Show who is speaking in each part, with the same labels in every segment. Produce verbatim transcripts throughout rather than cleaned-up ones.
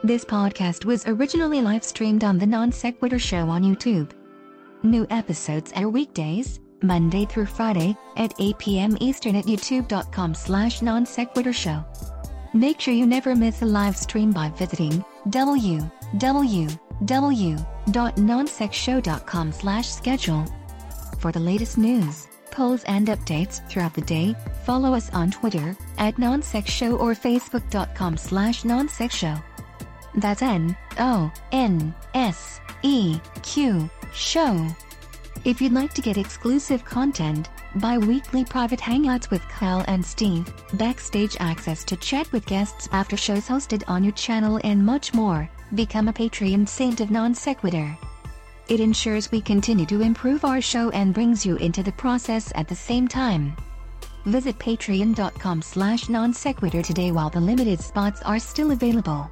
Speaker 1: This podcast was originally live-streamed on the Non Sequitur Show on YouTube. New episodes air weekdays, Monday through Friday, at eight p.m. Eastern at youtube.com slash non sequitur show. Make sure you never miss a live stream by visiting w w w dot non sec show dot com slash schedule. For the latest news, polls and updates throughout the day, follow us on Twitter, at nonsec show or facebook.com slash nonsec show. That's N O N S E Q show. If you'd like to get exclusive content, bi-weekly private hangouts with Kyle and Steve, backstage access to chat with guests after shows hosted on your channel and much more, become a Patreon saint of Non Sequitur. It ensures we continue to improve our show and brings you into the process at the same time. Visit patreon.com slash non sequitur today while the limited spots are still available.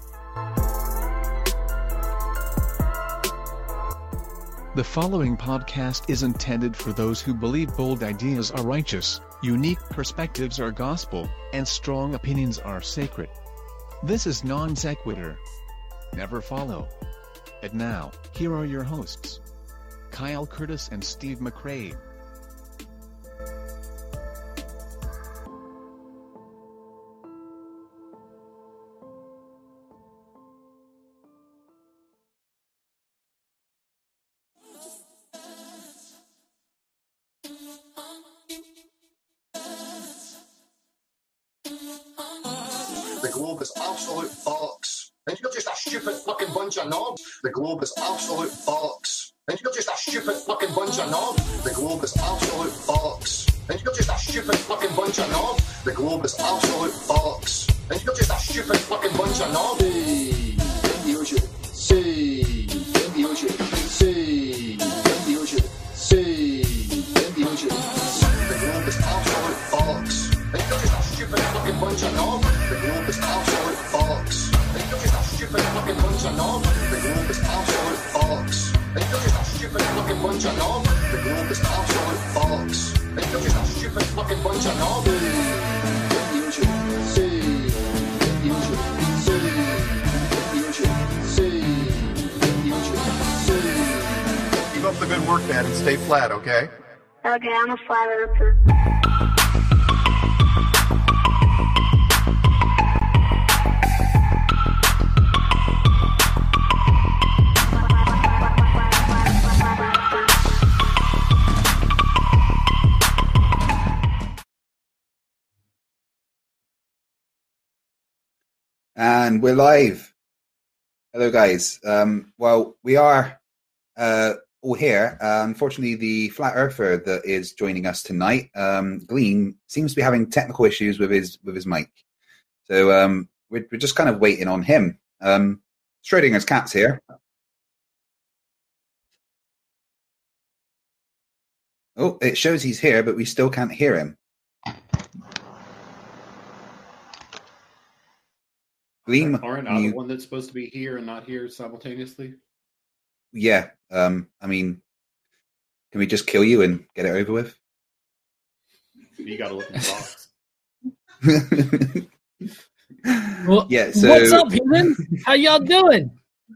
Speaker 2: The following podcast is intended for those who believe bold ideas are righteous, unique perspectives are gospel, and strong opinions are sacred. This is Non Sequitur. Never follow. And now, here are your hosts, Kyle Curtis and Steve McCrae.
Speaker 3: The globe is absolute bollocks. And you're just a stupid fucking bunch of knobs. The globe is absolute bollocks. And you're just a stupid fucking bunch of knobs. The globe is absolute bollocks. And you're just a stupid fucking bunch of knobs. The globe is absolute bollocks. And you're just a stupid fucking bunch of knobs. See, in the ocean. See, in the ocean. See, in the ocean. See, in the ocean. The globe is absolute bollocks. And you're just a stupid fucking bunch of knobs. The globe is absolute bollocks. And you're just a stupid fucking bunch of knobs. The globe is absolute bollocks. And you're just a stupid fucking bunch of knobs. The globe is absolute bollocks. And you're just a stupid fucking bunch of knobs. In the ocean, see, in the ocean, see, in the ocean, see, in the ocean, see. Keep up the good work, man, and stay flat, okay?
Speaker 4: Okay, I'm a flat earther.
Speaker 5: And we're live. Hello, guys. Um, well, we are uh, all here. Uh, unfortunately, the flat earther that is joining us tonight, um, Gleam, seems to be having technical issues with his with his mic. So um, we're, we're just kind of waiting on him. Um, Schrodinger's cat's here. Oh, it shows he's here, but we still can't hear him. Gleam,
Speaker 6: aren't I
Speaker 5: you,
Speaker 6: the one that's supposed to be here and not here simultaneously?
Speaker 5: Yeah, um, I mean, can we just kill you and get it over with?
Speaker 6: You got to look in the box.
Speaker 7: Well,
Speaker 5: yeah. So
Speaker 7: what's up, human? How y'all doing?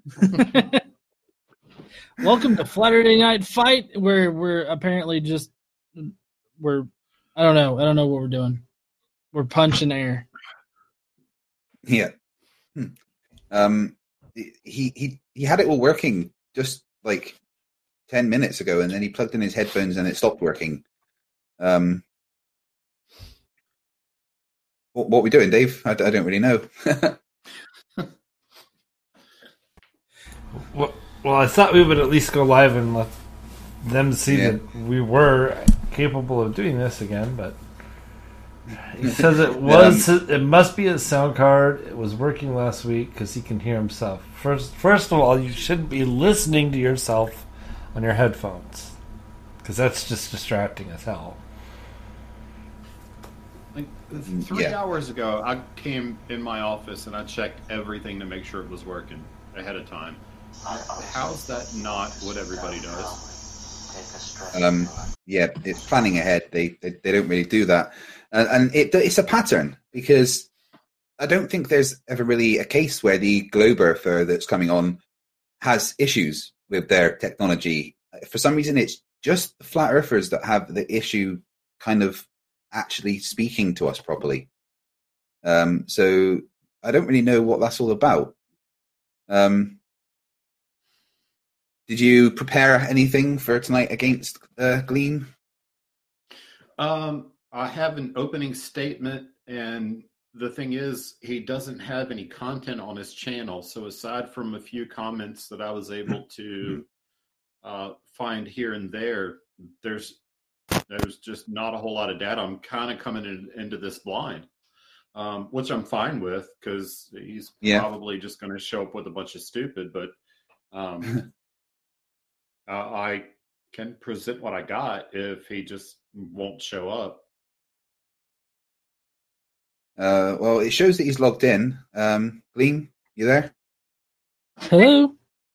Speaker 7: Welcome to Saturday Night Fight, where we're apparently just we're I don't know, I don't know what we're doing. We're punching air.
Speaker 5: Yeah. Um, he he he had it all working just like ten minutes ago, and then he plugged in his headphones and it stopped working. Um, what, what are we doing, Dave? I, I don't really know.
Speaker 8: well, well, I thought we would at least go live and let them see yeah. that we were capable of doing this again, but. He says it was. Um, it must be his sound card. It was working last week because he can hear himself. First, first of all, you shouldn't be listening to yourself on your headphones because that's just distracting as hell.
Speaker 6: Like three
Speaker 5: yeah.
Speaker 6: hours ago, I came in my office and I checked everything to make sure it was working ahead of time. How's that not what everybody does?
Speaker 5: Um, yeah, it's planning ahead. They they, they don't really do that. And, and it, it's a pattern because I don't think there's ever really a case where the globe earther that's coming on has issues with their technology. For some reason, it's just the flat earthers that have the issue kind of actually speaking to us properly. Um, so I don't really know what that's all about. Um, did you prepare anything for tonight against uh, Gleam?
Speaker 6: Um, I have an opening statement, and the thing is, he doesn't have any content on his channel. So aside from a few comments that I was able to uh, find here and there, there's there's just not a whole lot of data. I'm kind of coming in, into this blind, um, which I'm fine with because he's
Speaker 5: yeah.
Speaker 6: probably just going to show up with a bunch of stupid. But um, uh, I can present what I got if he just won't show up.
Speaker 5: Uh, well, it shows that he's logged in. Um, Gleam, you there?
Speaker 7: Hello.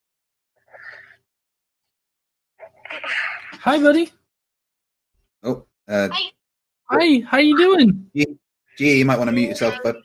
Speaker 7: Hi, buddy.
Speaker 5: Oh, uh,
Speaker 4: Hi.
Speaker 7: Hi. How you doing?
Speaker 5: G, G, you might want to mute yourself, bud.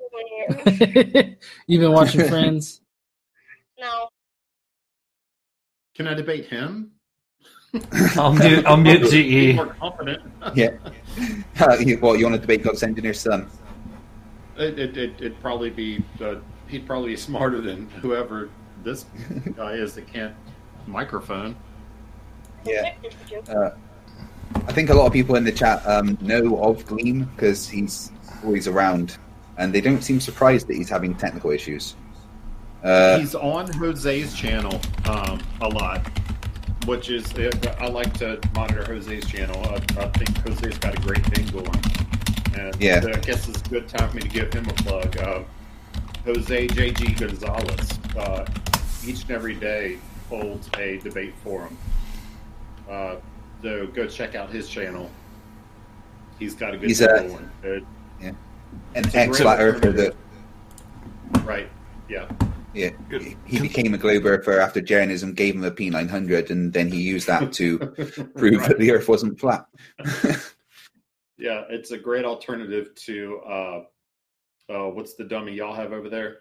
Speaker 7: You've been watching Friends?
Speaker 4: No.
Speaker 6: Can I debate him?
Speaker 8: I'll mute. I'll mute G
Speaker 6: Be
Speaker 8: E.
Speaker 6: more confident.
Speaker 5: Yeah. Uh, you, what, you want to debate God's Engineer's son?
Speaker 6: It, it, it, it'd probably be, uh, he'd probably be smarter than whoever this guy is that can't microphone.
Speaker 5: Yeah. Uh, I think a lot of people in the chat um, know of Gleam because he's always around, and they don't seem surprised that he's having technical issues. Uh,
Speaker 6: He's on Jose's channel um, a lot, which is, I like to monitor Jose's channel. I, I think Jose's got a great thing going. And
Speaker 5: Yeah.
Speaker 6: I guess it's a good time for me to give him a plug. Uh, Jose J G Gonzalez, uh, each and every day holds a debate forum. Uh, so go check out his channel. He's got a good
Speaker 5: He's
Speaker 6: thing
Speaker 5: a-
Speaker 6: going. It-
Speaker 5: yeah. An
Speaker 6: It's a
Speaker 5: ex
Speaker 6: great
Speaker 5: flat earther
Speaker 6: alternative.
Speaker 5: that
Speaker 6: right, yeah.
Speaker 5: yeah,
Speaker 8: Good.
Speaker 5: he became a globe earther after Jeranism gave him a P nine hundred, and then he used that to prove
Speaker 6: Right.
Speaker 5: that the Earth wasn't flat.
Speaker 6: Yeah, it's a great alternative to uh, uh, what's the dummy y'all have over there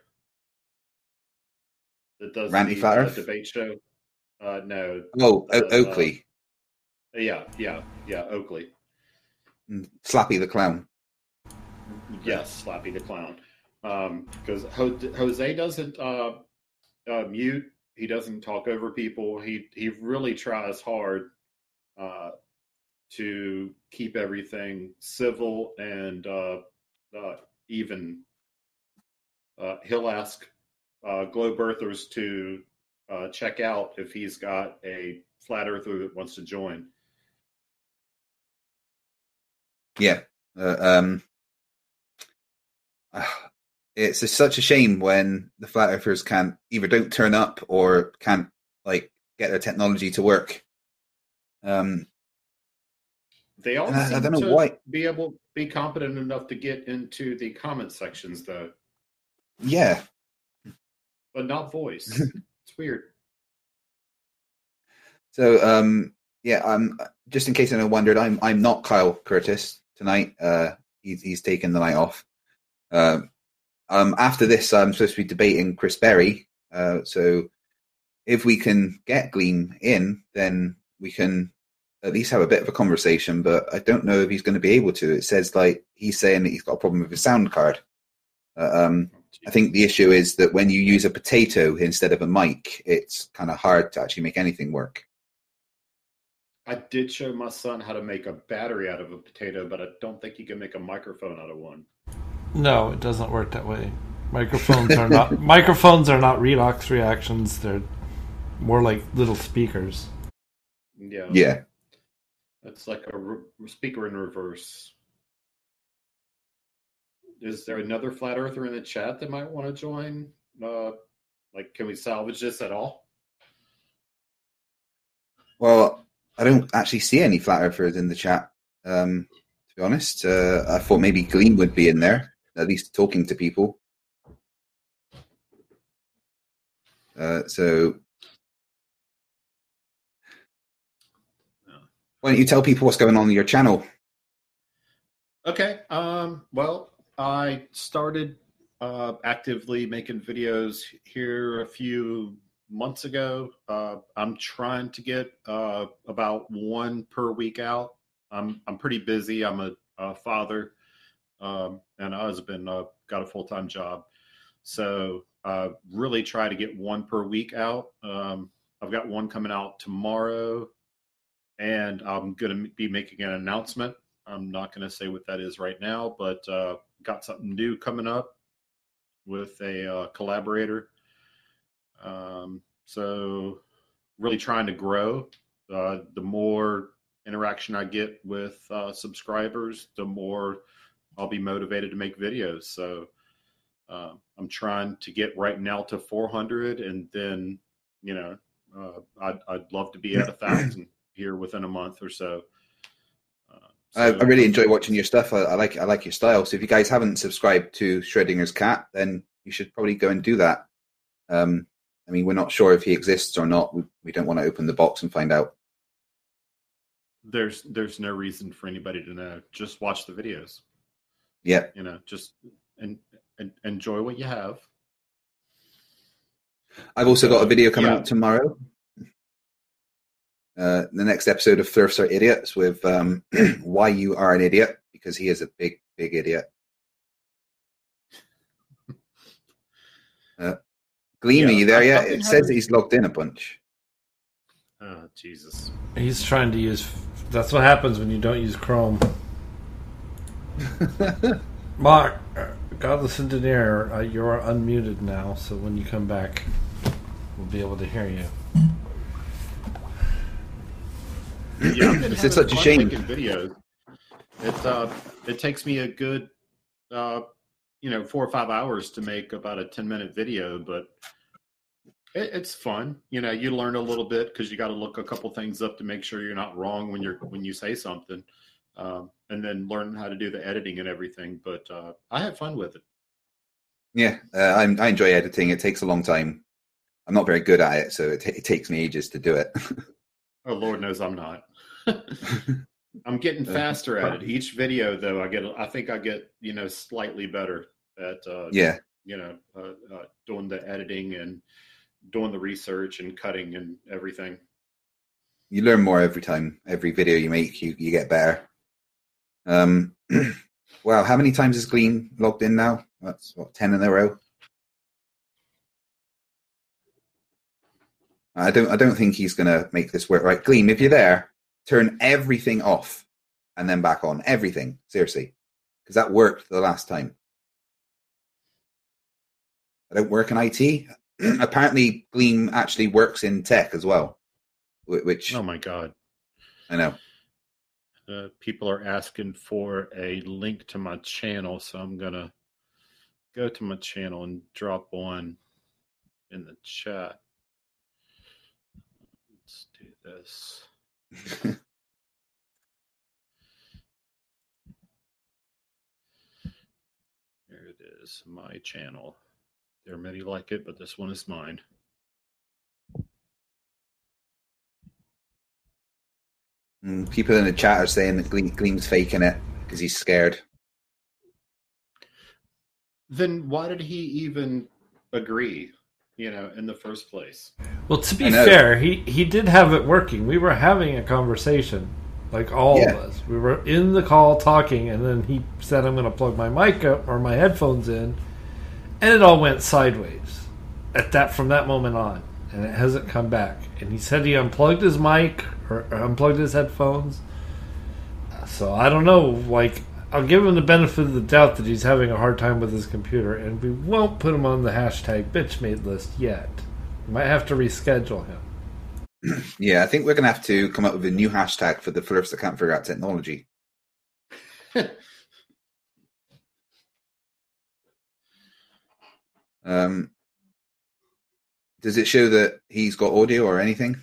Speaker 6: that does
Speaker 5: Ranty
Speaker 6: the
Speaker 5: Flat
Speaker 6: uh,
Speaker 5: Earth?
Speaker 6: debate show? Uh, no.
Speaker 5: Oh, o-
Speaker 6: Uh,
Speaker 5: Oakley,
Speaker 6: Yeah, yeah, yeah. Oakley.
Speaker 5: and Slappy the Clown.
Speaker 6: Yes, Slappy the Clown. Because Ho- Jose doesn't uh, uh, mute. He doesn't talk over people. He he really tries hard uh, to keep everything civil and uh, uh, even. Uh, he'll ask uh, globe earthers to uh, check out if he's got a flat earther that wants to join.
Speaker 5: Yeah. Uh, um, it's just such a shame when the flat earthers can't either don't turn up or can't like get their technology to work. Um,
Speaker 6: They all
Speaker 5: And I- I
Speaker 6: seem
Speaker 5: don't know
Speaker 6: to
Speaker 5: why-
Speaker 6: be able be competent enough to get into the comment sections, though,
Speaker 5: yeah.
Speaker 6: but not voice. It's weird.
Speaker 5: So um, yeah. Um, just in case anyone wondered, I'm I'm not Kyle Curtis tonight. Uh, he's he's taken the night off. Uh, um, after this, I'm supposed to be debating Chris Berry. Uh, so if we can get Gleam in, then we can at least have a bit of a conversation. But I don't know if he's going to be able to. It says like he's saying that he's got a problem with his sound card. Uh, um, I think the issue is that when you use a potato instead of a mic, it's kind of hard to actually make anything work.
Speaker 6: I did show my son how to make a battery out of a potato, but I don't think you can make a microphone out of one.
Speaker 8: No, it doesn't work that way. Microphones are not microphones are not redox reactions. They're more like little speakers.
Speaker 6: Yeah,
Speaker 5: Yeah.
Speaker 6: it's like a re- speaker in reverse. Is there another flat earther in the chat that might want to join? Uh, like, can we salvage this at all?
Speaker 5: Well, I don't actually see any flat earthers in the chat. Um, to be honest, uh, I thought maybe Gleam would be in there, at least talking to people. Uh, so, why don't you tell people what's going on in your channel?
Speaker 6: Okay. Um, well, I started uh, actively making videos here a few months ago. Uh, I'm trying to get uh, about one per week out. I'm I'm pretty busy. I'm a, a father um, and a husband. Uh, got a full time job, so uh, really try to get one per week out. Um, I've got one coming out tomorrow, and I'm going to be making an announcement. I'm not going to say what that is right now, but uh, got something new coming up with a uh, collaborator. Um, so really trying to grow. Uh, the more interaction I get with uh, subscribers, the more I'll be motivated to make videos. So uh, I'm trying to get right now to four hundred, and then, you know, uh, I'd, I'd love to be at a thousand here within a month or so. Uh, so
Speaker 5: I, I really enjoy watching your stuff. I, I like I like your style. So if you guys haven't subscribed to Schrodinger's Cat, then you should probably go and do that. Um, I mean, we're not sure if he exists or not. We, we don't want to open the box and find out.
Speaker 6: There's there's no reason for anybody to know. Just watch the videos.
Speaker 5: Yeah.
Speaker 6: You know, just and, and enjoy what you have.
Speaker 5: I've also got a video coming
Speaker 6: Yeah.
Speaker 5: out tomorrow. Uh, the next episode of Flirfs Are Idiots with um, Why You Are an Idiot, because he is a big, big idiot. Uh, Gleam, are
Speaker 6: Yeah,
Speaker 5: you there
Speaker 6: I-
Speaker 5: yet?
Speaker 6: I've been
Speaker 5: It says
Speaker 6: having-
Speaker 5: that he's logged in a bunch.
Speaker 6: Oh, Jesus.
Speaker 8: He's trying to use. That's what happens when you don't use Chrome. Mark, uh, Godless Engineer, uh, you're unmuted now, so when you come back, we'll be able to hear you.
Speaker 6: Yeah, I've been
Speaker 5: It's just
Speaker 6: having
Speaker 5: such a
Speaker 6: fun
Speaker 5: shame.
Speaker 6: making videos. It uh, it takes me a good, uh, you know, four or five hours to make about a ten minute video, but it, it's fun. You know, you learn a little bit because you got to look a couple things up to make sure you're not wrong when you're when you say something, um, and then learn how to do the editing and everything. But uh, I had fun with it.
Speaker 5: Yeah, uh, I, I enjoy editing. It takes a long time. I'm not very good at it, so it, t- it takes me ages to do it.
Speaker 6: Oh, Lord knows I'm not. I'm getting faster at it. Each video, though, I get. I think I get, you know, slightly better at, uh,
Speaker 5: Yeah.
Speaker 6: you know, uh, uh, doing the editing and doing the research and cutting and everything.
Speaker 5: You learn more every time. Every video you make, you, you get better. Um, wow, how many times has Gleam logged in now? That's, what, ten in a row? I don't I don't think he's going to make this work. Right, Gleam, if you're there, turn everything off and then back on. Everything. Seriously. Because that worked the last time. I don't work in I T. Apparently, Gleam actually works in tech as well. wh- Which,
Speaker 6: Oh my God!
Speaker 5: I know.
Speaker 6: Uh, people are asking for a link to my channel, so I'm gonna go to my channel and drop one in the chat. Let's do this. There it is, my channel. There are many like it, but this one is mine.
Speaker 5: Mm, People in the chat are saying that Gleam, Gleam's faking it because he's scared.
Speaker 6: Then why did he even agree, you know, in the first place?
Speaker 8: Well, to
Speaker 5: I
Speaker 8: be
Speaker 5: know.
Speaker 8: fair, he, he did have it working. We were having a conversation, like all
Speaker 5: Yeah.
Speaker 8: of us. We were in the call talking, and then he said, I'm going to plug my mic up or my headphones in, and it all went sideways at that from that moment on, and it hasn't come back. And he said he unplugged his mic or, or unplugged his headphones. So I don't know, like, I'll give him the benefit of the doubt that he's having a hard time with his computer, and we won't put him on the hashtag bitchmade list yet. We might have to reschedule him.
Speaker 5: Yeah, I think we're going to have to come up with a new hashtag for the Flirfs that can't figure out technology. Um, does it show that he's got audio or anything?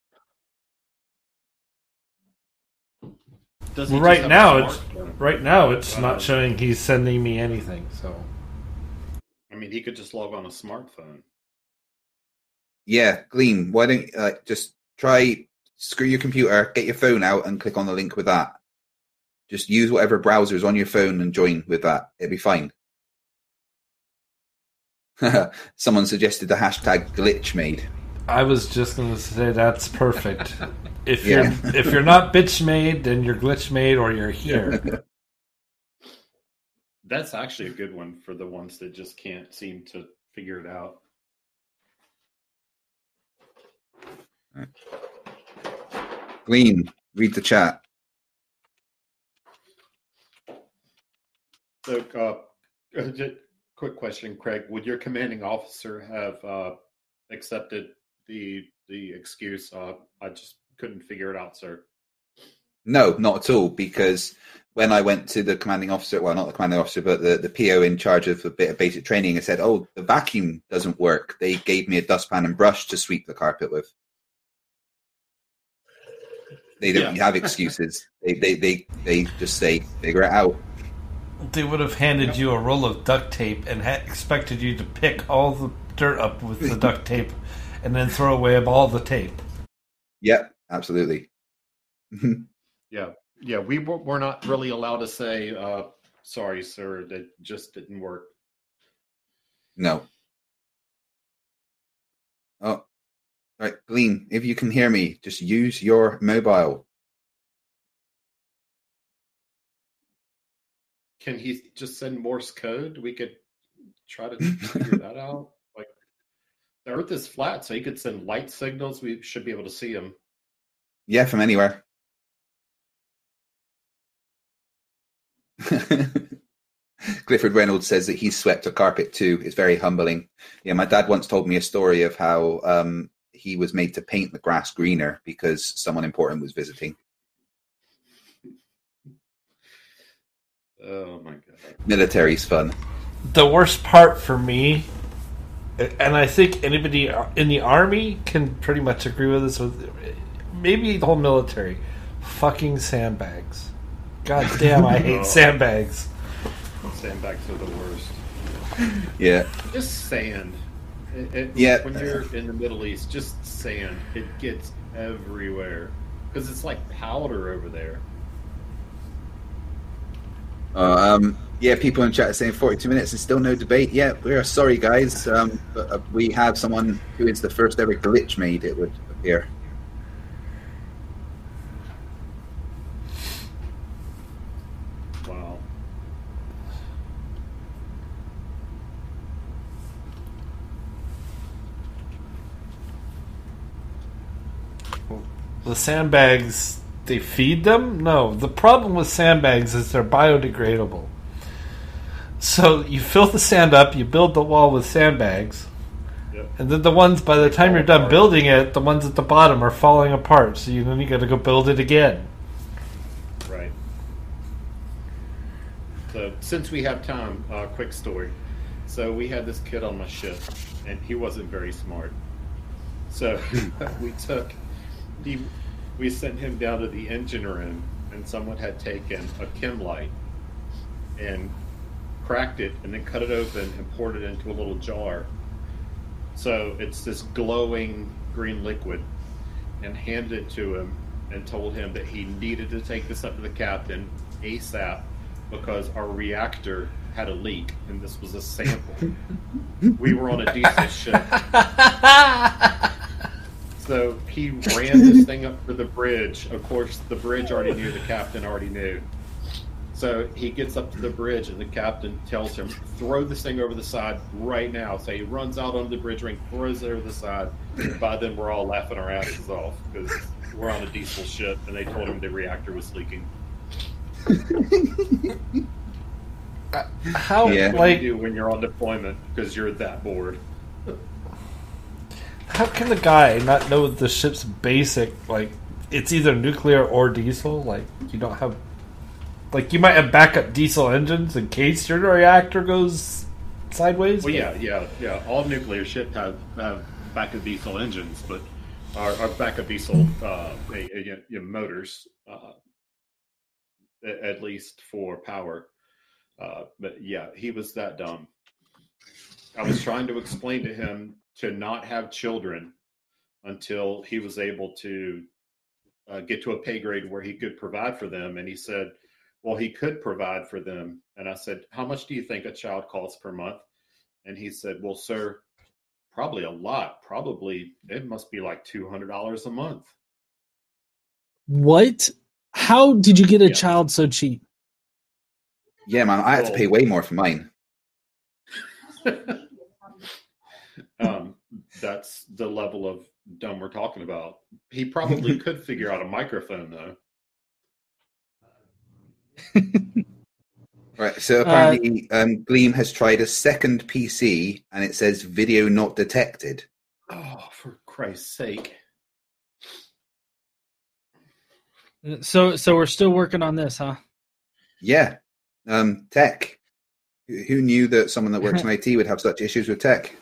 Speaker 6: Does he
Speaker 8: Well,
Speaker 6: just
Speaker 8: right
Speaker 6: have a
Speaker 8: now, it's
Speaker 6: smartphone?
Speaker 8: right now it's
Speaker 6: Um,
Speaker 8: not showing he's sending me anything. So
Speaker 6: I mean, he could just log on a smartphone.
Speaker 5: Yeah, Gleam, why don't you uh, just try screw your computer, get your phone out and click on the link with that. Just use whatever browser's on your phone and join with that. It'll be fine. Someone suggested the hashtag glitch made.
Speaker 8: I was just going to say that's perfect. If
Speaker 5: Yeah.
Speaker 8: you're if you're not bitch made, then you're glitch made or you're here.
Speaker 6: That's actually a good one for the ones that just can't seem to figure it out.
Speaker 5: Glean, read the chat.
Speaker 6: So, uh, just quick question, Craig: would your commanding officer have uh, accepted the the excuse? Uh, I just couldn't figure it out, sir.
Speaker 5: No, not at all, because when I went to the commanding officer, well, not the commanding officer, but the, the P O in charge of a bit of basic training, and said, oh, the vacuum doesn't work. They gave me a dustpan and brush to sweep the carpet with. They don't
Speaker 6: Yeah.
Speaker 5: have excuses. They, they, they, they just say, figure it out.
Speaker 8: They would have handed you a roll of duct tape and ha- expected you to pick all the dirt up with the duct tape and then throw away all the tape.
Speaker 5: Yep, absolutely.
Speaker 6: Yeah, yeah, we were, we're not really allowed to say, uh, "Sorry, sir, that just didn't work."
Speaker 5: No. Oh, all right, Glean, if you can hear me, just use your mobile.
Speaker 6: Can he just send Morse code? We could try to figure that out. Like, the Earth is flat, so he could send light signals. We should be able to see him.
Speaker 5: Yeah, from anywhere. Clifford Reynolds says that he's swept a carpet too. It's very humbling. Yeah, my dad once told me a story of how um, he was made to paint the grass greener because someone important was visiting.
Speaker 6: Oh my god!
Speaker 5: Military's fun.
Speaker 8: The worst part for me, and I think anybody in the Army can pretty much agree with this, with maybe the whole military, fucking sandbags. God damn, I hate
Speaker 6: Oh.
Speaker 8: sandbags.
Speaker 6: Sandbags are the worst.
Speaker 5: Yeah.
Speaker 6: Just sand. It, it,
Speaker 5: Yeah.
Speaker 6: When you're in the Middle East, just sand. It gets everywhere because it's like powder over there.
Speaker 5: Uh, um, yeah, people in chat are saying forty-two minutes and still no debate. Yeah, we're sorry, guys. Um, but uh, we have someone who is the first ever glitch made, it would appear.
Speaker 6: Wow.
Speaker 8: The sandbags, they feed them? No. The problem with sandbags is they're biodegradable. So you fill the sand up, you build the wall with sandbags,
Speaker 6: Yep.
Speaker 8: and then the ones, by the time
Speaker 6: fall
Speaker 8: you're done
Speaker 6: apart.
Speaker 8: building it, the ones at the bottom are falling apart. So you then you got to go build it again.
Speaker 6: Right. So since we have time, uh, quick story. So we had this kid on my ship, and he wasn't very smart. So we took, he, we sent him down to the engine room, and someone had taken a chem light and cracked it, and then cut it open and poured it into a little jar. So it's this glowing green liquid, and handed it to him and told him that he needed to take this up to the captain ASAP because our reactor had a leak, and this was a sample. We were on a diesel ship. So he ran this thing up to the bridge. Of course, the bridge already knew, the captain already knew. So he gets up to the bridge, and the captain tells him, throw this thing over the side right now. So he runs out onto the bridge ring, throws it over the side. By then, we're all laughing our asses off because we're on a diesel ship, and they told him the reactor was leaking.
Speaker 8: How,
Speaker 5: Yeah.
Speaker 6: What
Speaker 8: like,
Speaker 6: do you do when you're on deployment because you're that bored?
Speaker 8: how can the guy not know the ship's basic, like, it's either nuclear or diesel? Like, you don't have, like, you might have backup diesel engines in case your reactor goes sideways.
Speaker 6: Well, yeah, yeah, yeah. All nuclear ships have, have backup diesel engines, but our, our backup diesel uh, a, a, you know, motors, uh, a- at least for power. Uh, but yeah, he was that dumb. I was trying to explain to him to not have children until he was able to uh, get to a pay grade where he could provide for them, and he said, well, he could provide for them. And I said, how much do you think a child costs per month? And he said, well, sir, probably a lot. Probably it must be like two hundred dollars a month.
Speaker 7: What? How did you get a
Speaker 6: Yeah.
Speaker 7: child so cheap?
Speaker 5: Yeah, man, I had to
Speaker 6: Well-
Speaker 5: pay way more for mine.
Speaker 6: um, that's the level of dumb we're talking about. He probably could figure out a microphone, though.
Speaker 5: Right, so apparently um, Gleam has tried a second P C and it says video not detected.
Speaker 6: Oh, for Christ's sake.
Speaker 7: So, so we're still working on this, huh?
Speaker 5: Yeah, um, tech. Who who knew that someone that works in I T would have such issues with tech?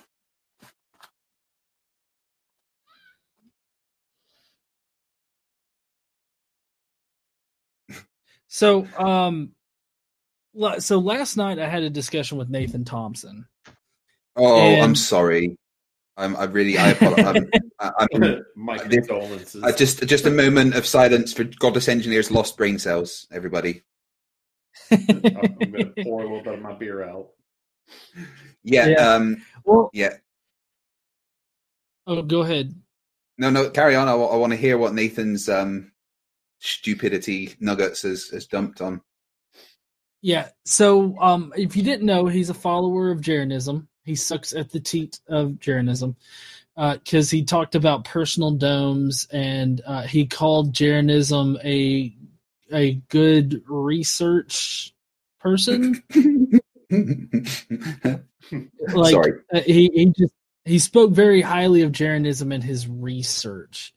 Speaker 7: So, um, la- so last night I had a discussion with Nathan Thompson.
Speaker 5: Oh,
Speaker 7: And-
Speaker 5: I'm sorry. I'm, I really, I apologize. I'm, I'm,
Speaker 6: My
Speaker 5: I-
Speaker 6: condolences.
Speaker 5: I just, just a moment of silence for Godless Engineer's lost brain cells, everybody.
Speaker 6: I'm going to pour a little bit of my beer out.
Speaker 5: Yeah,
Speaker 7: Yeah.
Speaker 5: um,
Speaker 7: Well,
Speaker 5: yeah.
Speaker 7: oh, go ahead.
Speaker 5: No, no, carry on. I, want to hear what Nathan's um, stupidity nuggets has, has dumped on.
Speaker 7: Yeah. So, um, if you didn't know, he's a follower of Jeranism. He sucks at the teat of Jeranism because he talked about personal domes and uh, he called Jeranism a a good research person. Like
Speaker 5: Sorry.
Speaker 7: uh, he he just he spoke very highly of Jeranism and his research,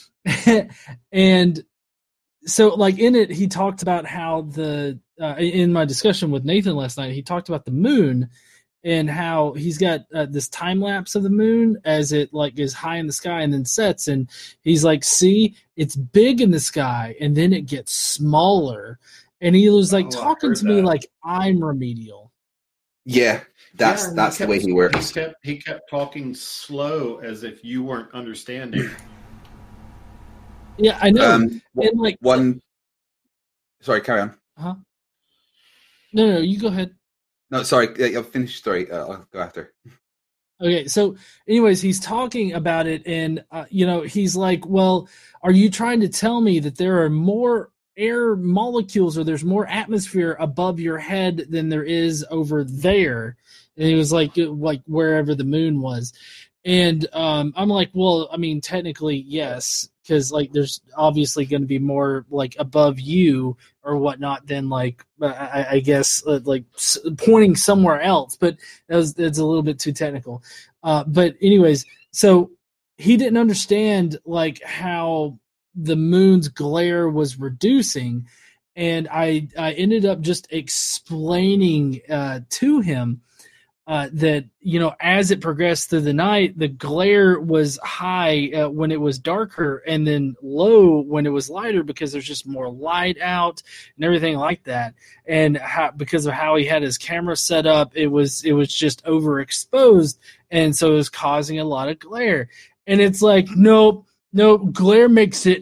Speaker 7: and so like in it he talked about how the uh, in my discussion with Nathan last night he talked about the moon and how he's got uh, this time lapse of the moon as it like is high in the sky and then sets, and he's like, see, it's big in the sky and then it gets smaller, and he was like
Speaker 6: Oh, I
Speaker 7: talking
Speaker 6: heard
Speaker 7: to me
Speaker 6: that.
Speaker 7: like I'm remedial.
Speaker 5: Yeah, that's
Speaker 6: Yeah, and
Speaker 5: that's the
Speaker 6: kept-
Speaker 5: way he works.
Speaker 6: He kept, he kept talking slow as if you weren't understanding.
Speaker 7: Yeah, I know.
Speaker 5: Um,
Speaker 7: and like
Speaker 5: one. Sorry, carry on.
Speaker 7: huh? No, no, you go ahead.
Speaker 5: No, sorry. yeah, I'll finish. Sorry, uh, I'll go after.
Speaker 7: Okay, so anyways, he's talking about it, and uh, you know, he's like, "Well, are you trying to tell me that there are more air molecules or there's more atmosphere above your head than there is over there?" And he was like, "Like wherever the moon was," and um, I'm like, "Well, I mean, technically, yes, because like there's obviously going to be more like above you or whatnot than like I, I guess uh, like s- pointing somewhere else." But that was that's a little bit too technical. Uh, but anyways, so he didn't understand like how the moon's glare was reducing, and I I ended up just explaining uh, to him uh, that you know as it progressed through the night, the glare was high uh, when it was darker, and then low when it was lighter because there's just more light out and everything like that. And how, because of how he had his camera set up, it was it was just overexposed, and so it was causing a lot of glare. And it's like, nope, nope, glare makes it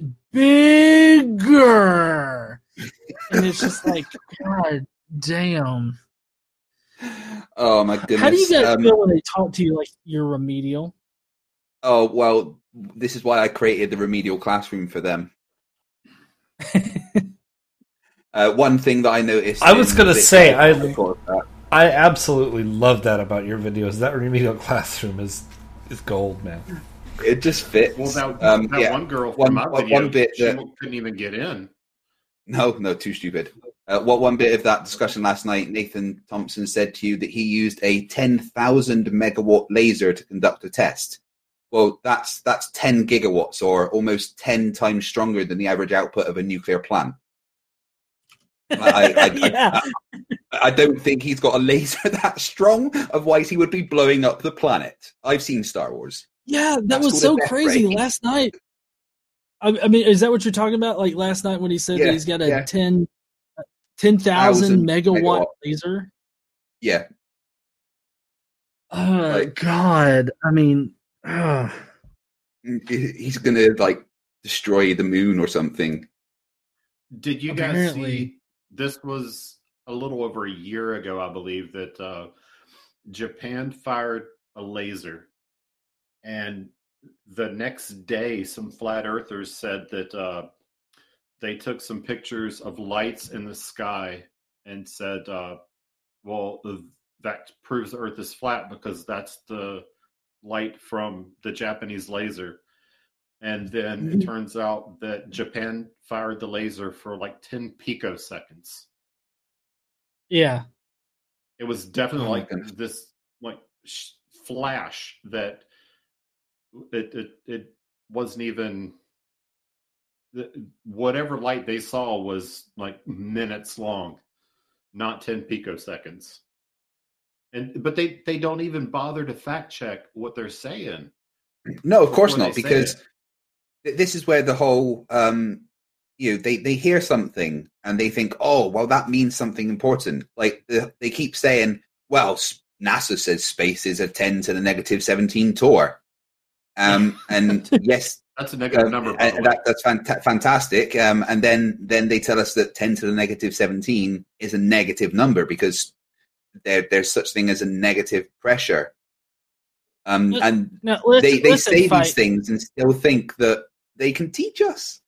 Speaker 7: bigger, and it's just like, God damn.
Speaker 5: Oh my goodness.
Speaker 7: How do you guys
Speaker 5: Um,
Speaker 7: feel when they talk to you like you're remedial?
Speaker 5: Oh well, this is why I created the remedial classroom for them. uh, one thing that I noticed.
Speaker 8: I was
Speaker 5: in
Speaker 8: gonna
Speaker 5: the
Speaker 8: say,
Speaker 5: bit-
Speaker 8: I-
Speaker 5: that-
Speaker 8: I absolutely love that about your videos. That remedial classroom is is gold, man.
Speaker 5: it just fits.
Speaker 6: Well, that,
Speaker 5: um,
Speaker 6: that
Speaker 5: yeah.
Speaker 6: one girl from
Speaker 5: One-
Speaker 6: my
Speaker 5: one-
Speaker 6: video,
Speaker 5: one bit
Speaker 6: she
Speaker 5: that-
Speaker 6: couldn't even get in.
Speaker 5: No, no, too stupid. Uh, what one bit of that discussion last night, Nathan Thompson said to you that he used a ten thousand megawatt laser to conduct a test. Well, that's that's ten gigawatts, or almost ten times stronger than the average output of a nuclear plant. I, I,
Speaker 7: Yeah.
Speaker 5: I, I don't think he's got a laser that strong. Otherwise, he would be blowing up the planet. I've seen Star Wars.
Speaker 7: Yeah, that
Speaker 5: That's
Speaker 7: was
Speaker 5: called
Speaker 7: so
Speaker 5: a death
Speaker 7: crazy
Speaker 5: ray.
Speaker 7: last night. I, I mean, is that what you're talking about? Like last night when he said
Speaker 5: Yeah,
Speaker 7: that he's got a
Speaker 5: yeah.
Speaker 7: ten ten thousand
Speaker 5: Thousand
Speaker 7: megawatt
Speaker 5: megawatt.
Speaker 7: laser?
Speaker 5: Yeah,
Speaker 7: Oh,
Speaker 5: Like-
Speaker 7: God. I mean, ugh.
Speaker 5: He- he's gonna like destroy the moon or something.
Speaker 6: Did you guys
Speaker 7: Apparently.
Speaker 6: see? This was a little over a year ago, I believe, that uh, Japan fired a laser, and the next day, some flat earthers said that uh, they took some pictures of lights in the sky and said, uh, well, that proves the Earth is flat because that's the light from the Japanese laser. And then mm-hmm. it turns out that Japan fired the laser for like ten picoseconds.
Speaker 7: Yeah.
Speaker 6: It was definitely oh like this like sh- flash that it, it, it wasn't even... Whatever light they saw was like minutes long, not ten picoseconds. And but they, they don't even bother to fact check what they're saying.
Speaker 5: No, of course not, because th- this is where the whole um, you know they, they hear something and they think, oh, well, that means something important. Like the, they keep saying, well, NASA says space is a ten to the negative seventeen torr. Um, and yes.
Speaker 6: That's a negative
Speaker 5: uh,
Speaker 6: number.
Speaker 5: And that, that's fant- fantastic. Um, and then, then they tell us that ten to the negative seventeen is a negative number because there, there's such thing as a negative pressure. Um,
Speaker 7: Look,
Speaker 5: and
Speaker 7: now, listen,
Speaker 5: they, they
Speaker 7: listen,
Speaker 5: say
Speaker 7: fight.
Speaker 5: these things and still think that they can teach us.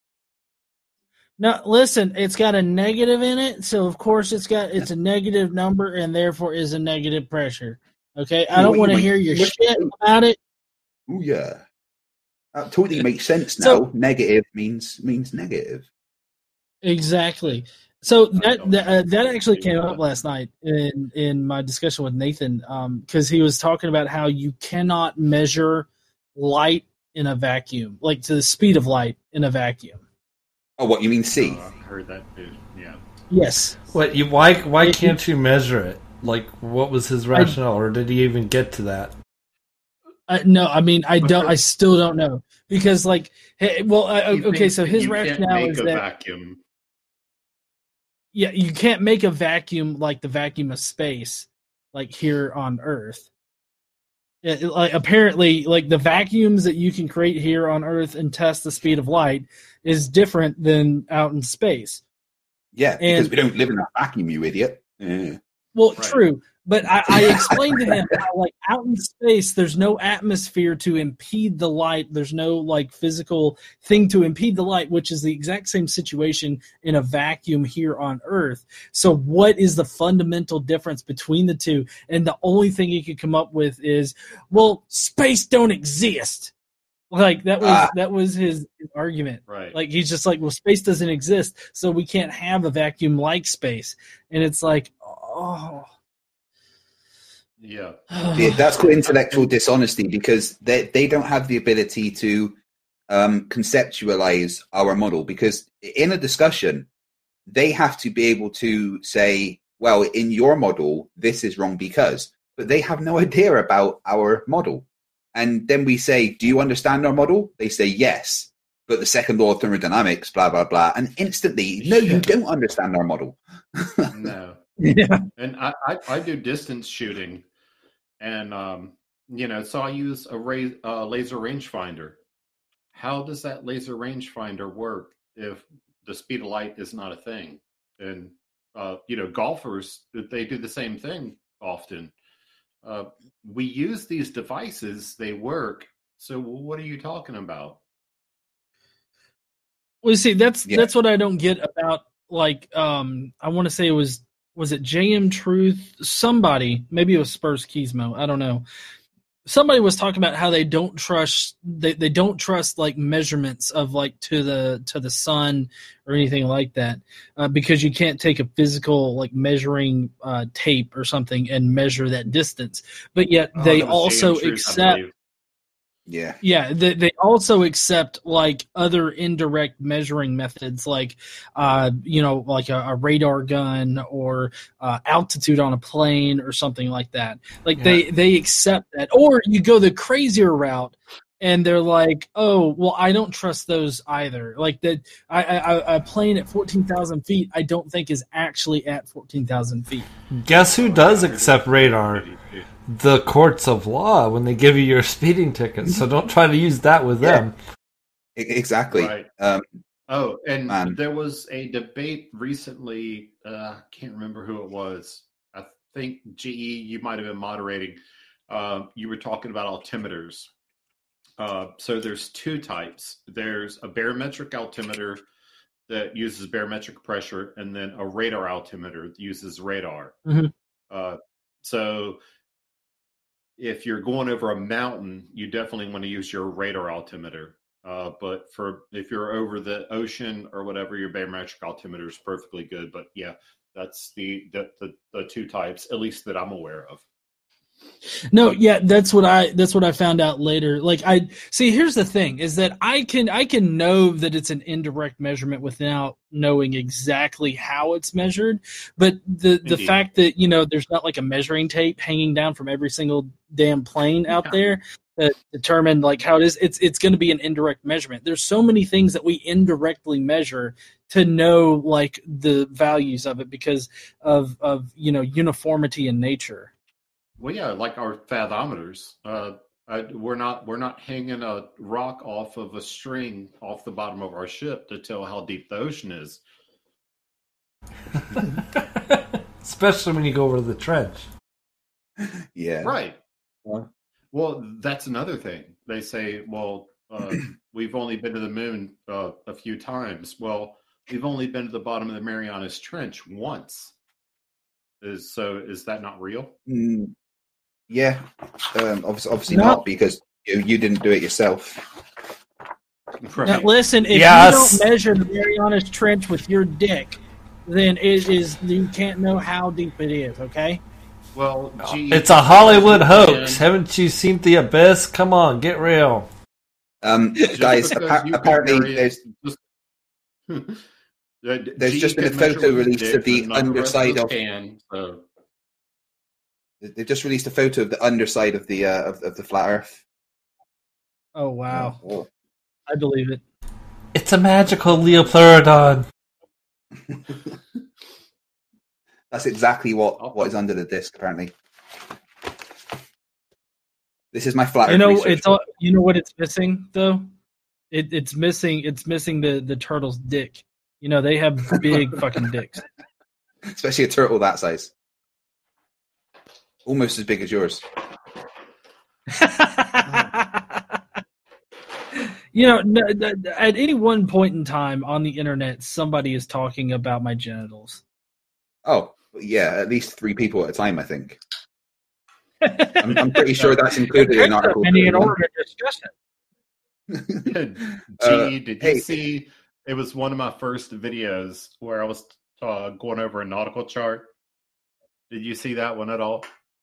Speaker 7: Now, listen, it's got a negative in it, so of course it's got it's a negative number and therefore is a negative pressure. Okay, I don't want to hear your shit about it.
Speaker 5: Oh yeah. That totally makes sense now. So, negative means means negative.
Speaker 7: Exactly. So that that, uh, that actually came up last night in, in my discussion with Nathan because um, he was talking about how you cannot measure light in a vacuum, like to the speed of light in a vacuum.
Speaker 5: Oh, what you mean C?
Speaker 6: Oh, I heard that too. Yeah.
Speaker 7: Yes.
Speaker 8: What you why why can't you measure it? Like, what was his rationale, I, or did he even get to that?
Speaker 7: Uh, no, I mean, I don't. I still don't know because, like, hey, well, uh, okay. So his rationale is that
Speaker 6: vacuum.
Speaker 7: Yeah, you can't make a vacuum like the vacuum of space, like here on Earth. It, like apparently, like the vacuums that you can create here on Earth and test the speed of light is different than out in space.
Speaker 5: Yeah,
Speaker 7: and,
Speaker 5: because we don't live in a vacuum, you idiot. Yeah.
Speaker 7: Well, right. True. But I, I explained to him how, like, out in space, there's no atmosphere to impede the light. There's no, like, physical thing to impede the light, which is the exact same situation in a vacuum here on Earth. So what is the fundamental difference between the two? And the only thing he could come up with is, well, space don't exist. Like, that was ah. that was his, his argument.
Speaker 6: Right.
Speaker 7: Like, he's just like, well, space doesn't exist, so we can't have a vacuum like space. And it's like, oh...
Speaker 6: Yeah.
Speaker 5: yeah, that's called intellectual dishonesty because they they don't have the ability to um, conceptualize our model. Because in a discussion, they have to be able to say, "Well, in your model, this is wrong because," but they have no idea about our model. And then we say, "Do you understand our model?" They say, "Yes." But the second law of thermodynamics, blah blah blah, and instantly, no, you don't understand our model.
Speaker 6: No.
Speaker 7: Yeah.
Speaker 6: And I, I, I do distance shooting, and um, you know, so I use a ray, uh, laser rangefinder. How does that laser rangefinder work if the speed of light is not a thing? And uh, you know, golfers, they do the same thing often. Uh, we use these devices; they work. So, what are you talking about?
Speaker 7: Well, see, that's
Speaker 5: yeah.
Speaker 7: that's what I don't get about, like, um, I want to say it was. Was it J M Truth? Somebody, maybe it was Spurs Keysmo. I don't know. Somebody was talking about how they don't trust they, they don't trust like measurements of like to the to the sun or anything like that uh, because you can't take a physical like measuring uh, tape or something and measure that distance. But yet
Speaker 6: oh,
Speaker 7: they also Truth, accept.
Speaker 5: Yeah.
Speaker 7: Yeah, they, they also accept like other indirect measuring methods, like uh, you know, like a, a radar gun or uh, altitude on a plane or something like that. Like yeah. they they accept that, or you go the crazier route, and they're like, oh, well, I don't trust those either. Like that, I, I, a plane at fourteen thousand feet, I don't think is actually at fourteen thousand feet.
Speaker 8: Guess who does accept radar? The courts of law when they give you your speeding tickets. So don't try to use that with
Speaker 5: yeah.
Speaker 8: them.
Speaker 5: Exactly.
Speaker 6: Right.
Speaker 5: Um,
Speaker 6: oh, and
Speaker 5: man.
Speaker 6: there was a debate recently. Uh, I can't remember who it was. I, think G E, you might have been moderating. Uh, you were talking about altimeters. Uh, so there's two types. There's a barometric altimeter that uses barometric pressure, and then a radar altimeter that uses radar.
Speaker 7: Mm-hmm.
Speaker 6: Uh, so if you're going over a mountain, you definitely want to use your radar altimeter. Uh, but for if you're over the ocean or whatever, your barometric altimeter is perfectly good. But yeah, that's the the, the the two types, at least that I'm aware of.
Speaker 7: No, yeah, that's what I that's what I found out later. Like I see, here's the thing: is that I can I can know that it's an indirect measurement without knowing exactly how it's measured. But the the
Speaker 6: Indeed.
Speaker 7: fact that you know there's not like a measuring tape hanging down from every single damn plane out
Speaker 6: Yeah.
Speaker 7: there that determine like how it is. It's it's going to be an indirect measurement. There's so many things that we indirectly measure to know like the values of it because of of you know uniformity in nature.
Speaker 6: Well, yeah, like our fathometers. Uh, I, we're not we're not hanging a rock off of a string off the bottom of our ship to tell how deep the ocean is.
Speaker 8: Especially when you go over the trench.
Speaker 5: Yeah.
Speaker 6: Right.
Speaker 5: Yeah.
Speaker 6: Well, that's another thing. They say, well, uh, we've only been to the moon uh, a few times. Well, we've only been to the bottom of the Marianas Trench once. Is so? Is that not real?
Speaker 5: Mm, yeah. Um, obviously, obviously
Speaker 7: No.
Speaker 5: not because you, you didn't do it yourself.
Speaker 6: Right.
Speaker 7: Now, listen, if
Speaker 8: Yes.
Speaker 7: you don't measure the Marianas Trench with your dick, then it is you can't know how deep it is. Okay.
Speaker 6: Well, gee,
Speaker 8: It's a Hollywood hoax. Haven't you seen The Abyss? Come on, get real.
Speaker 5: Um,
Speaker 6: Just
Speaker 5: guys,
Speaker 6: because
Speaker 5: appa-
Speaker 6: you can
Speaker 5: apparently
Speaker 6: vary it-
Speaker 5: there's
Speaker 6: just-
Speaker 5: there's
Speaker 6: G
Speaker 5: just been a
Speaker 6: can measure
Speaker 5: photo
Speaker 6: with
Speaker 5: released
Speaker 6: dick,
Speaker 5: of the
Speaker 6: but not the rest of
Speaker 5: underside
Speaker 6: us
Speaker 5: of-
Speaker 6: can, so.
Speaker 5: they've just released a photo of the underside of the uh, of, of the flat Earth.
Speaker 7: Oh wow,
Speaker 5: Oh.
Speaker 7: I believe it.
Speaker 8: It's a magical Leopleurodon.
Speaker 5: That's exactly what, what is under the disc. Apparently, this is my flat Earth.
Speaker 7: You know,
Speaker 5: research.
Speaker 7: it's all, you know what it's missing though. It, it's missing. It's missing the the turtle's dick. You know, they have big fucking dicks.
Speaker 5: Especially a turtle that size, almost as big as yours.
Speaker 7: You know, n- n- at any one point in time on the internet, somebody is talking about my genitals.
Speaker 5: Oh, yeah, at least three people at a time. I think. I'm, I'm pretty sure that's included in article.
Speaker 7: Many in order to discuss it.
Speaker 6: Gee,
Speaker 5: Uh,
Speaker 6: did you
Speaker 5: hey.
Speaker 6: see? It was one of my first videos where I was uh, going over a nautical chart. Did you see that one at all?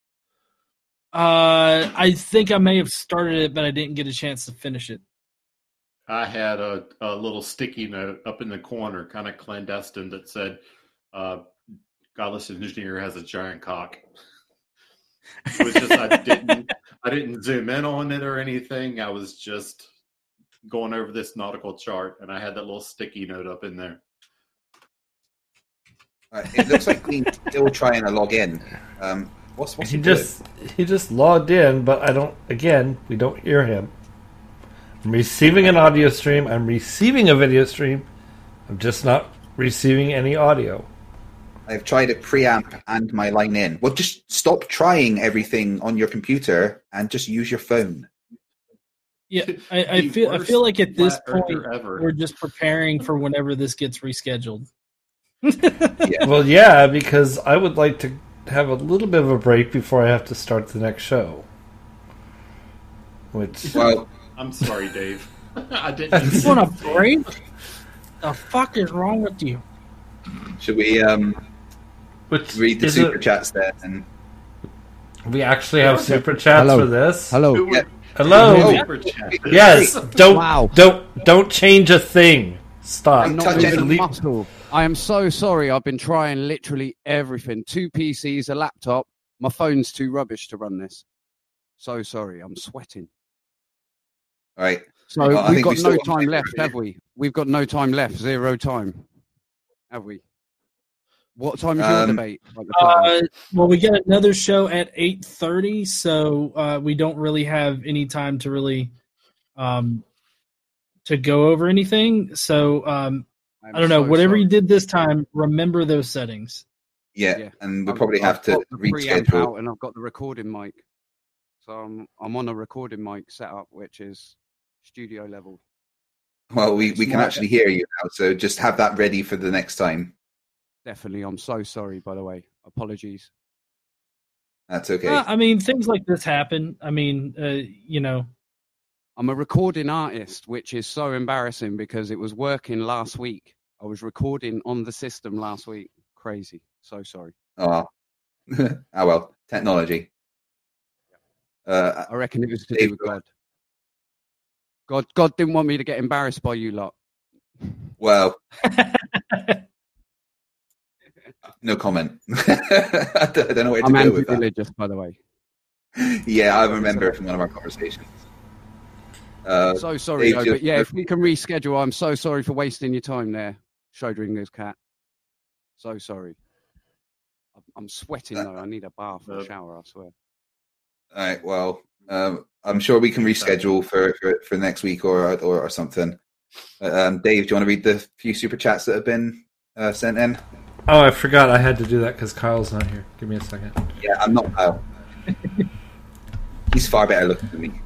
Speaker 7: Uh, I think I may have started it, but I didn't get a chance to finish it.
Speaker 6: I had a, a little sticky note up in the corner, kind of clandestine, that said, uh, "Godless engineer has a giant cock." It was just I didn't I didn't zoom in on it or anything. I was just going over this nautical chart, and I had that little sticky note up in there.
Speaker 5: Uh, it looks like Queen's still trying to log in. Um, what's what's
Speaker 8: He
Speaker 5: he doing?
Speaker 8: just he just logged in, but I don't. Again, we don't hear him. I'm receiving an audio stream. I'm receiving a video stream. I'm just not receiving any audio.
Speaker 5: I've tried a preamp and my line in. Well, just stop trying everything on your computer and just use your phone.
Speaker 7: Yeah, I, I
Speaker 6: The
Speaker 7: feel I
Speaker 6: worst
Speaker 7: feel like at this
Speaker 6: flat
Speaker 7: point
Speaker 6: earther ever.
Speaker 7: we're just preparing for whenever this gets rescheduled.
Speaker 8: Well, yeah, because I would like to have a little bit of a break before I have to start the next show. Which
Speaker 5: Well,
Speaker 6: I'm sorry, Dave. I didn't.
Speaker 7: You want a break? The fuck is wrong with you?
Speaker 5: should we um,
Speaker 8: which
Speaker 5: read the
Speaker 8: is
Speaker 5: super
Speaker 8: it-
Speaker 5: chats then?
Speaker 8: we actually have super chats
Speaker 9: Hello.
Speaker 8: for this.
Speaker 9: Hello.
Speaker 6: Who would-
Speaker 5: Yeah.
Speaker 8: Hello.
Speaker 5: Oh,
Speaker 6: Super chat.
Speaker 8: Yes. Don't
Speaker 9: Wow.
Speaker 8: don't don't change a thing. Stop.
Speaker 5: I'm
Speaker 9: I'm not
Speaker 5: touching
Speaker 9: moving a
Speaker 8: Delete-
Speaker 9: muscle. I am so sorry. I've been trying literally everything. Two P Cs, a laptop. My phone's too rubbish to run this. So sorry. I'm sweating.
Speaker 5: All right.
Speaker 9: So
Speaker 5: Well, I
Speaker 9: we've
Speaker 5: think
Speaker 9: got
Speaker 5: we still
Speaker 9: no
Speaker 5: got
Speaker 9: time
Speaker 5: time
Speaker 9: left,
Speaker 5: for
Speaker 9: have we? We've got no time left. Zero time. Have we? What time is your
Speaker 5: Um,
Speaker 9: debate? Like the flat
Speaker 7: Uh, well, we got another show at eight thirty, so uh, we don't really have any time to really um, to go over anything. So um,
Speaker 9: I'm
Speaker 7: I don't know.
Speaker 9: so
Speaker 7: Whatever
Speaker 9: sorry.
Speaker 7: you did this time, remember those settings.
Speaker 5: Yeah,
Speaker 9: Yeah.
Speaker 5: and we
Speaker 9: I've-
Speaker 5: probably have
Speaker 9: I've
Speaker 5: to
Speaker 9: got the preamp
Speaker 5: reschedule.
Speaker 9: out and I've got the recording mic. So I'm I'm on a recording mic setup, which is studio level.
Speaker 5: Well, we,
Speaker 9: It's
Speaker 5: we can
Speaker 9: my-
Speaker 5: actually hear you now, so just have that ready for the next time.
Speaker 9: Definitely. I'm so sorry, by the way. Apologies.
Speaker 5: That's okay.
Speaker 7: Uh, I mean, things like this happen. I mean, uh, you know,
Speaker 9: I'm a recording artist, which is so embarrassing because it was working last week. I was recording on the system last week. Crazy. So sorry.
Speaker 5: Oh, oh well, technology. Uh,
Speaker 9: I reckon it was to
Speaker 5: Dave,
Speaker 9: do with God. God, God didn't want me to get embarrassed by you lot.
Speaker 5: well, no comment. I don't I don't know where to
Speaker 9: I'm
Speaker 5: go with that.
Speaker 9: anti-religious, by the way.
Speaker 5: Yeah, I remember it from one of our conversations. Uh,
Speaker 9: So sorry,
Speaker 5: Dave,
Speaker 9: though,
Speaker 5: just-
Speaker 9: but yeah, if we can reschedule, I'm so sorry for wasting your time there, Schrodinger's cat. So sorry. I'm- I'm sweating though. I need a bath or a shower. I swear.
Speaker 5: All right. Well, um, I'm sure we can reschedule for, for, for next week or or, or something. Uh, um, Dave, do you want to read the few super chats that have been uh, sent in?
Speaker 8: Oh, I forgot I had to do that because Kyle's not here. Give me a second.
Speaker 5: Yeah, I'm not Kyle. He's far better looking than me.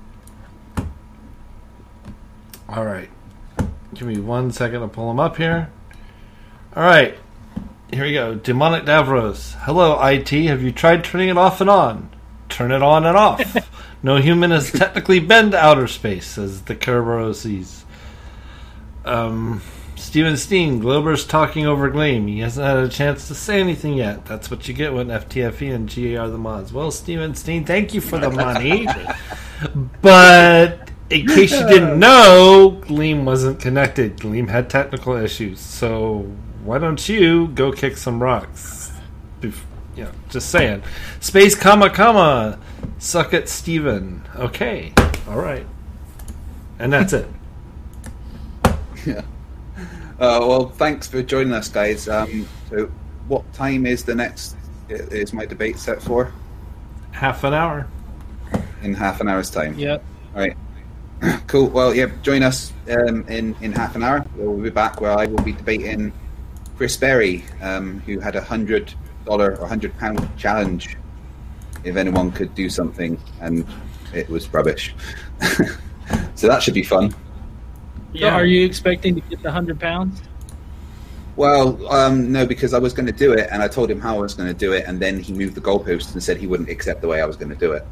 Speaker 8: All right. Give me one second to pull him up here. All right. Here we go. Demonic Davros. Hello, I T. Have you tried turning it off and on? Turn it on and off. No human has technically been to outer space, says the Kerberos. Um, Steven Steen. Glober's talking over Gleam. He hasn't had a chance to say anything yet. That's what you get when F T F E and G A are the mods. Well, Steven Steen, thank you for the money. But in case you didn't know, Gleam wasn't connected. Gleam had technical issues. So why don't you go kick some rocks? Bef- you know, just saying. Space comma comma. Suck it, Steven. Okay. All right. And that's it.
Speaker 5: Yeah. Uh, well, thanks for joining us, guys. Um, so, what time is the next? Is my debate set for?
Speaker 8: Half an hour.
Speaker 5: In half an hour's time.
Speaker 7: Yep.
Speaker 5: All right. Cool. Well, yeah. Join us um, in in half an hour. We'll be back where I will be debating Chris Berry, um, who had a hundred dollar or hundred pound challenge. If anyone could do something, and it was rubbish. So that should be fun.
Speaker 7: So are you expecting to get the hundred pounds?
Speaker 5: Well, um, no, because I was going to do it, and I told him how I was going to do it, and then he moved the goalpost and said he wouldn't accept the way I was going to do it.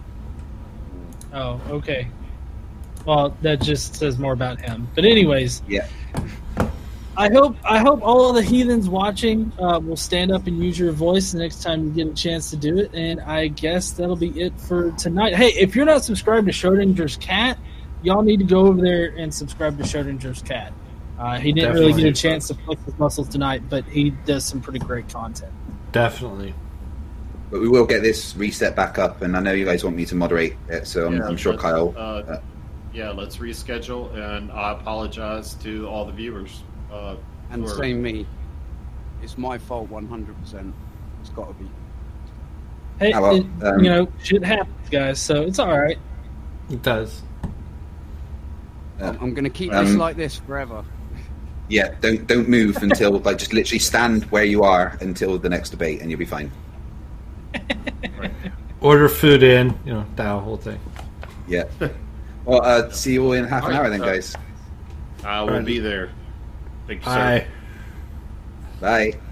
Speaker 7: Oh, okay. Well, that just says more about him. But anyways,
Speaker 5: Yeah.
Speaker 7: I hope I hope all of the heathens watching uh, will stand up and use your voice the next time you get a chance to do it. And I guess that'll be it for tonight. Hey, if you're not subscribed to Schrodinger's Cat, y'all need to go over there and subscribe to Schrodinger's Cat. Uh, he didn't
Speaker 8: Definitely.
Speaker 7: really get a chance to flex his muscles tonight, but he does some pretty great content.
Speaker 8: Definitely.
Speaker 5: But we will get this reset back up, and I know you guys want me to moderate it, so I'm,
Speaker 6: Yeah,
Speaker 5: I'm sure
Speaker 6: let's,
Speaker 5: Kyle.
Speaker 6: Uh,
Speaker 5: uh,
Speaker 6: yeah, let's reschedule, and I apologize to all the viewers. Uh,
Speaker 9: And
Speaker 6: for-
Speaker 9: same me. It's my fault, one hundred percent. It's got to be.
Speaker 7: Hey,
Speaker 5: Ah, well,
Speaker 7: it-
Speaker 5: um,
Speaker 7: you know, shit happens, guys, so it's all right.
Speaker 8: It does.
Speaker 5: uh,
Speaker 9: I'm going to keep
Speaker 5: Um,
Speaker 9: this like this forever.
Speaker 5: yeah, don't don't move until like just literally stand where you are until the next debate, and you'll be fine.
Speaker 8: Order food in, you know, that whole thing.
Speaker 5: Yeah. Well, uh, see you all in half an hour then, guys.
Speaker 6: I will
Speaker 8: Alright.
Speaker 6: be there. Thank you, sir.
Speaker 8: Bye.
Speaker 5: Bye.